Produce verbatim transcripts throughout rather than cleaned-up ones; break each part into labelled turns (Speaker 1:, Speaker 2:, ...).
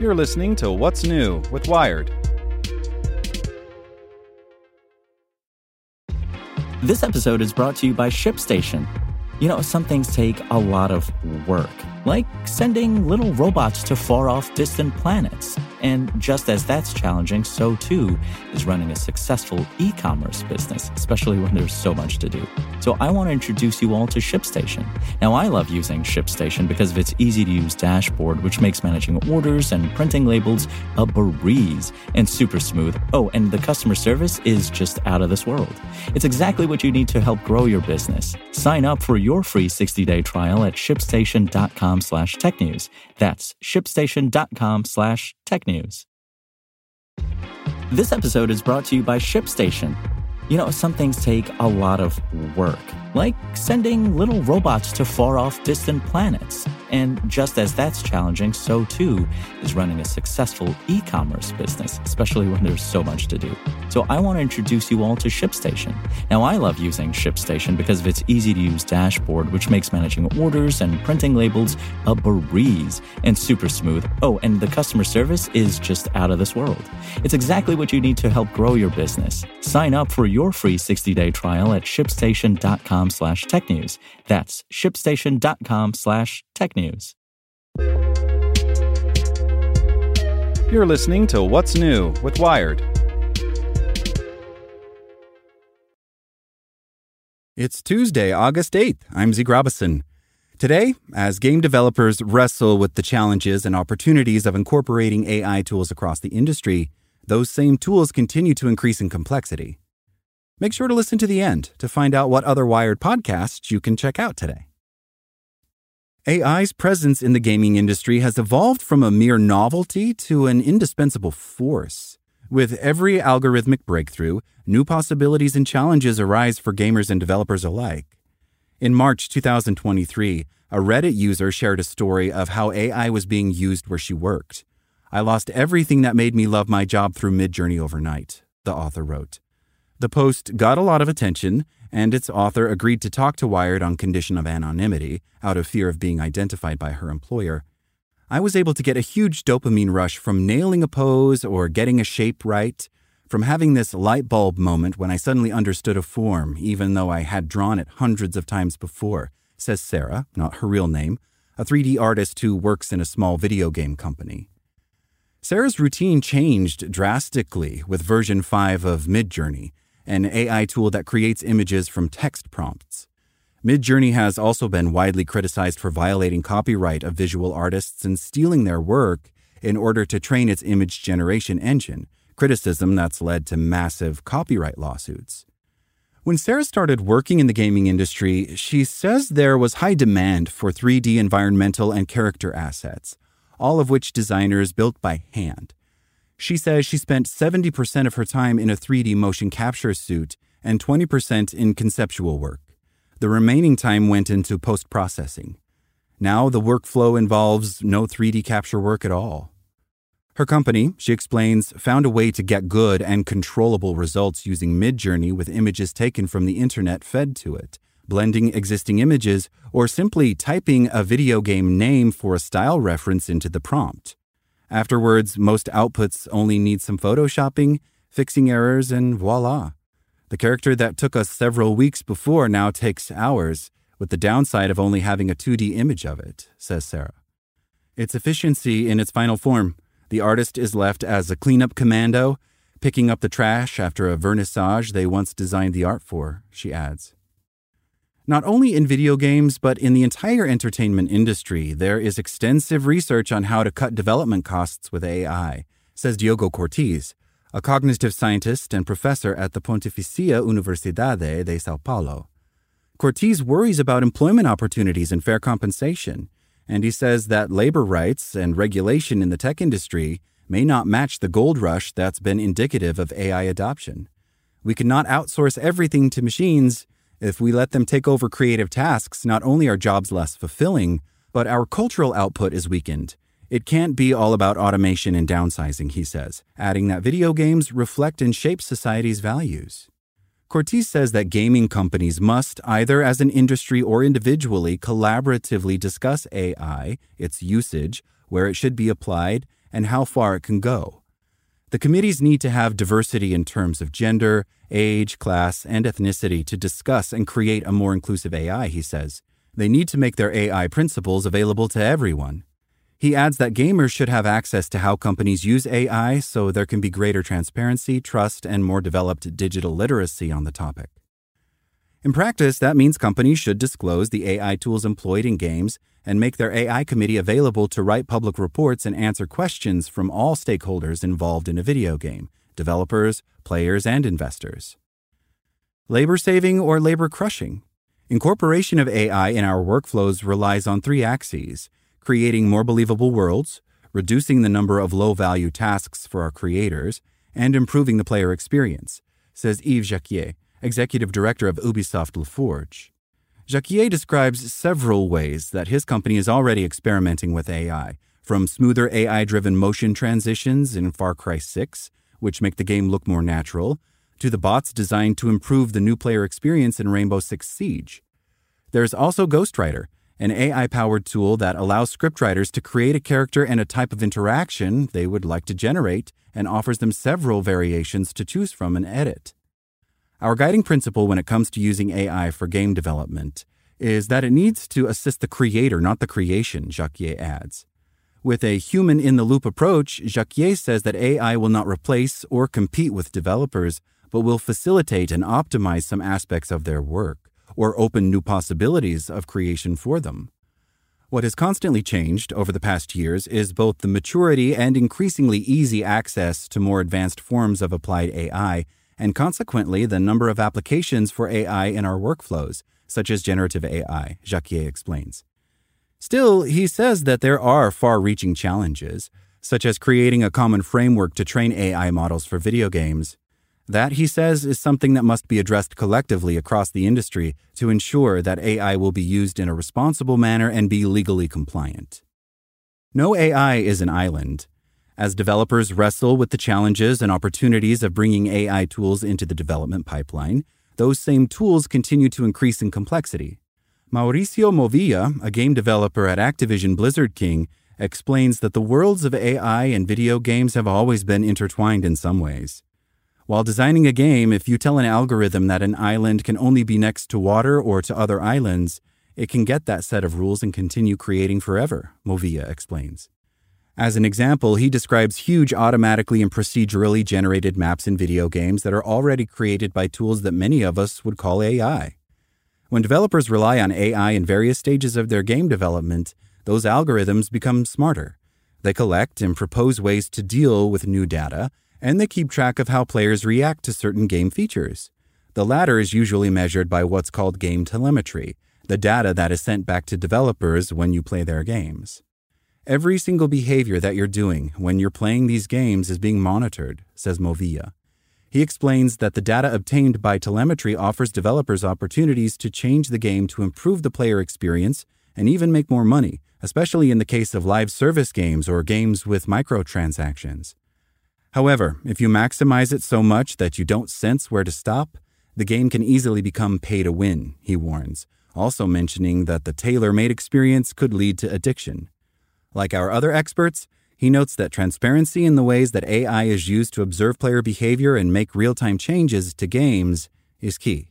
Speaker 1: You're listening to What's New with Wired.
Speaker 2: This episode is brought to you by ShipStation. You know, some things take a lot of work, like sending little robots to far-off distant planets. And just as that's challenging, so too is running a successful e-commerce business, especially when there's so much to do. So I want to introduce you all to ShipStation. Now, I love using ShipStation because of its easy-to-use dashboard, which makes managing orders and printing labels a breeze and super smooth. Oh, and the customer service is just out of this world. It's exactly what you need to help grow your business. Sign up for your free sixty-day trial at shipstation.com slash technews. That's shipstation.com slash technews. This episode is brought to you by ShipStation. You know, some things take a lot of work, like sending little robots to far-off distant planets. And just as that's challenging, so too is running a successful e-commerce business, especially when there's so much to do. So I want to introduce you all to ShipStation. Now, I love using ShipStation because of its easy-to-use dashboard, which makes managing orders and printing labels a breeze and super smooth. Oh, and the customer service is just out of this world. It's exactly what you need to help grow your business. Sign up for your free sixty-day trial at shipstation.com slash technews. That's shipstation.com slash technews.
Speaker 1: You're listening to What's New with Wired. It's Tuesday, August eighth. I'm Zeke Robison. Today, as game developers wrestle with the challenges and opportunities of incorporating A I tools across the industry, those same tools continue to increase in complexity. Make sure to listen to the end to find out what other Wired podcasts you can check out today. A I's presence in the gaming industry has evolved from a mere novelty to an indispensable force. With every algorithmic breakthrough, new possibilities and challenges arise for gamers and developers alike. In March twenty twenty-three, a Reddit user shared a story of how A I was being used where she worked. "I lost everything that made me love my job through Midjourney overnight," the author wrote. The post got a lot of attention, and its author agreed to talk to Wired on condition of anonymity, out of fear of being identified by her employer. "I was able to get a huge dopamine rush from nailing a pose or getting a shape right, from having this light bulb moment when I suddenly understood a form, even though I had drawn it hundreds of times before," says Sarah, not her real name, a three D artist who works in a small video game company. Sarah's routine changed drastically with version five of Midjourney, an A I tool that creates images from text prompts. Midjourney has also been widely criticized for violating copyright of visual artists and stealing their work in order to train its image generation engine, criticism that's led to massive copyright lawsuits. When Sarah started working in the gaming industry, she says there was high demand for three D environmental and character assets, all of which designers built by hand. She says she spent seventy percent of her time in a three D motion capture suit and twenty percent in conceptual work. The remaining time went into post-processing. Now the workflow involves no three D capture work at all. Her company, she explains, found a way to get good and controllable results using Midjourney with images taken from the internet fed to it, blending existing images, or simply typing a video game name for a style reference into the prompt. Afterwards, most outputs only need some photoshopping, fixing errors, and voila. The character that took us several weeks before now takes hours, with the downside of only having a two D image of it, says Sarah. It's efficiency in its final form. The artist is left as a cleanup commando, picking up the trash after a vernissage they once designed the art for, she adds. Not only in video games, but in the entire entertainment industry, there is extensive research on how to cut development costs with A I, says Diogo Cortez, a cognitive scientist and professor at the Pontificia Universidade de São Paulo. Cortez worries about employment opportunities and fair compensation, and he says that labor rights and regulation in the tech industry may not match the gold rush that's been indicative of A I adoption. We cannot outsource everything to machines. If we let them take over creative tasks, not only are jobs less fulfilling, but our cultural output is weakened. It can't be all about automation and downsizing, he says, adding that video games reflect and shape society's values. Cortez says that gaming companies must, either as an industry or individually, collaboratively discuss A I, its usage, where it should be applied, and how far it can go. The committees need to have diversity in terms of gender, age, class, and ethnicity to discuss and create a more inclusive A I, he says. They need to make their A I principles available to everyone. He adds that gamers should have access to how companies use A I so there can be greater transparency, trust, and more developed digital literacy on the topic. In practice, that means companies should disclose the A I tools employed in games and make their A I committee available to write public reports and answer questions from all stakeholders involved in a video game, developers, players, and investors. Labor saving or labor crushing? Incorporation of A I in our workflows relies on three axes: creating more believable worlds, reducing the number of low-value tasks for our creators, and improving the player experience, says Yves Jacquier, executive director of Ubisoft La Forge. Jacquier describes several ways that his company is already experimenting with A I, from smoother A I-driven motion transitions in Far Cry six, which make the game look more natural, to the bots designed to improve the new player experience in Rainbow Six Siege. There's also Ghostwriter, an A I-powered tool that allows scriptwriters to create a character and a type of interaction they would like to generate and offers them several variations to choose from and edit. Our guiding principle when it comes to using A I for game development is that it needs to assist the creator, not the creation, Jacquier adds. With a human-in-the-loop approach, Jacquier says that A I will not replace or compete with developers, but will facilitate and optimize some aspects of their work, or open new possibilities of creation for them. What has constantly changed over the past years is both the maturity and increasingly easy access to more advanced forms of applied A I, and consequently the number of applications for A I in our workflows, such as generative A I, Jacquier explains. Still, he says that there are far-reaching challenges, such as creating a common framework to train A I models for video games. That, he says, is something that must be addressed collectively across the industry to ensure that A I will be used in a responsible manner and be legally compliant. No A I is an island. As developers wrestle with the challenges and opportunities of bringing A I tools into the development pipeline, those same tools continue to increase in complexity. Mauricio Movilla, a game developer at Activision Blizzard King, explains that the worlds of A I and video games have always been intertwined in some ways. While designing a game, if you tell an algorithm that an island can only be next to water or to other islands, it can get that set of rules and continue creating forever, Movilla explains. As an example, he describes huge automatically and procedurally generated maps in video games that are already created by tools that many of us would call A I. When developers rely on A I in various stages of their game development, those algorithms become smarter. They collect and propose ways to deal with new data, and they keep track of how players react to certain game features. The latter is usually measured by what's called game telemetry, the data that is sent back to developers when you play their games. Every single behavior that you're doing when you're playing these games is being monitored, says Movilla. He explains that the data obtained by telemetry offers developers opportunities to change the game to improve the player experience and even make more money, especially in the case of live service games or games with microtransactions. However, if you maximize it so much that you don't sense where to stop, the game can easily become pay to win, he warns, also mentioning that the tailor-made experience could lead to addiction. Like our other experts, he notes that transparency in the ways that A I is used to observe player behavior and make real-time changes to games is key.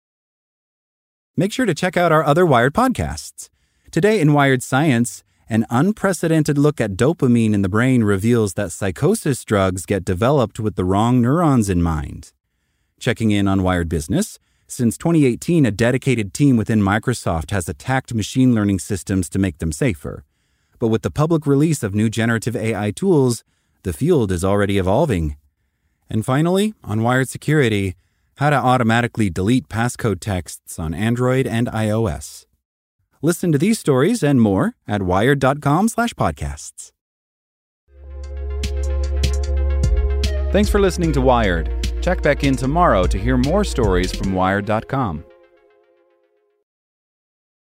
Speaker 1: Make sure to check out our other Wired podcasts. Today in Wired Science, an unprecedented look at dopamine in the brain reveals that psychosis drugs get developed with the wrong neurons in mind. Checking in on Wired Business, since twenty eighteen, a dedicated team within Microsoft has attacked machine learning systems to make them safer. But with the public release of new generative A I tools, the field is already evolving. And finally, on Wired Security, how to automatically delete passcode texts on Android and iOS. Listen to these stories and more at wired.com slash podcasts. Thanks for listening to Wired. Check back in tomorrow to hear more stories from wired dot com.